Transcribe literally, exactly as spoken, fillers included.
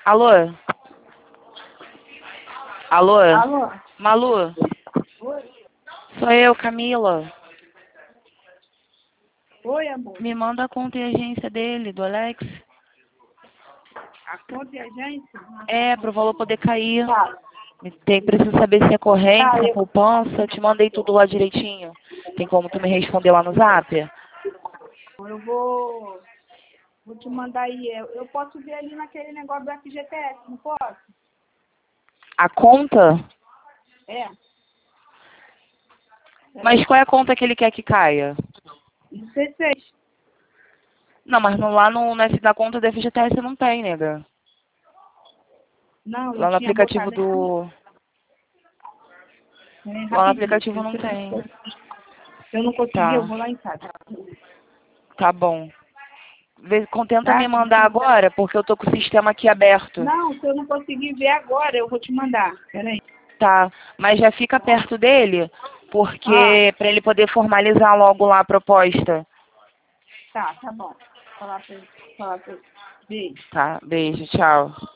Alô? Alô? Alô? Malu? Oi? Sou eu, Camila. Oi, amor. Me manda a conta e agência dele, do Alex. A conta e a agência? É, pro valor poder cair. Tá. Tem, preciso saber se é corrente, Tá, se é eu, poupança. Te mandei tudo lá direitinho. Tem como tu me responder lá no zap? eu vou, vou te mandar aí. Eu, eu posso ver ali naquele negócio do F G T S, não posso? A conta? É. Mas qual é a conta que ele quer que caia? dezesseis. Não, mas no, lá no, nessa- na conta do F G T S não tem, nega. Não, Lá eu no tinha aplicativo botado aqui. do... É, Lá no rapidinho. aplicativo não tem. Se eu não conseguir, eu Tá, vou lá em casa. tá bom. Vê, tenta me Tá? mandar agora, porque eu tô com o sistema aqui aberto. Não, se eu não conseguir ver agora, eu vou te mandar. Peraí. Tá, mas já fica perto dele, Ah, porque pra ele poder formalizar logo lá a proposta. tá, tá bom. Falar pra ele. Falar pra ele. Beijo. Tá, beijo, tchau.